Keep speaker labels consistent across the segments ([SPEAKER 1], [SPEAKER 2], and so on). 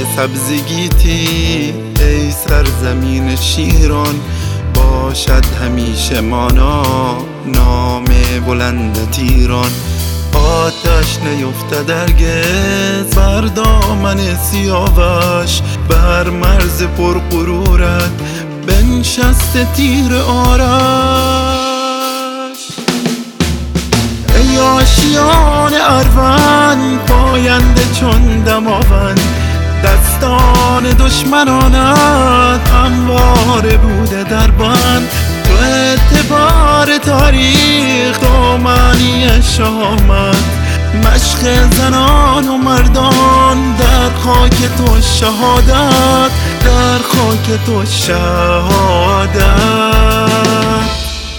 [SPEAKER 1] سبزگیتی ای سرزمین شیران، باشد همیشه مانا نام بلندت ایران. آتش نیفتد هرگز بر دامن سیاوش، بر مرز پرغرورت بنشسته تیر آرش. ای آشیان اروند پاینده چون دماوند، دستان دشمنانت همواره بوده در بند. تو اعتبار تاریخ دامنی شهامت، مشق زنان و مردان در خاک تو شهادت، در خاک تو شهادت.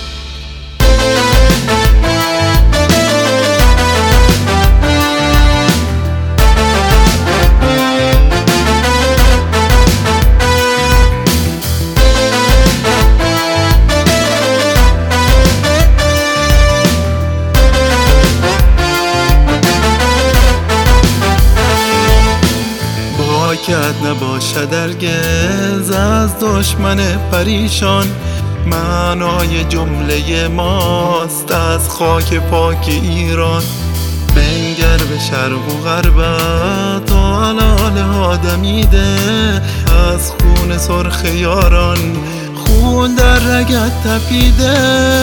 [SPEAKER 1] باکت نباشد هرگز از دشمن پریشان، معنای جمله ماست از خاک پاک ایران. بنگر به شرق و غربت آلاله ها دمیده، از خون سرخ یاران خون در رگت تپیده.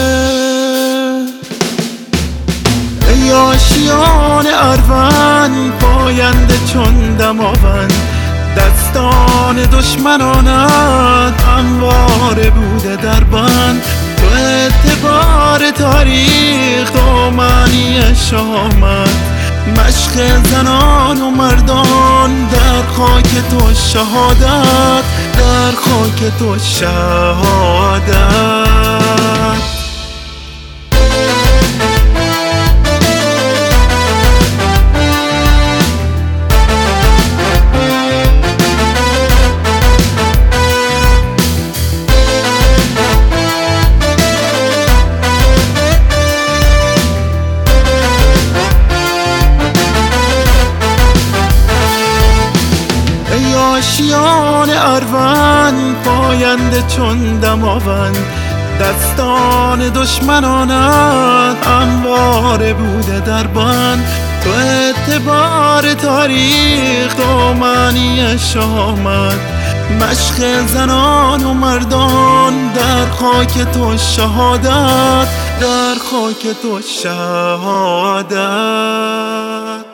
[SPEAKER 1] ای آشیان اروند پاینده چون دماوند، دستان دشمنانت همواره بوده در بند. تو اعتبار تاریخ دامنی شهامت، مشق زنان و مردان در خاک تو شهادت، در خاک تو شهادت. آشیان اروند پاینده چون دماوند، دستان دشمنانت همواره بوده در بند. تو اعتبار تاریخ دامنی شهامت، مشق زنان و مردان در خاک تو شهادت، در خاک تو شهادت.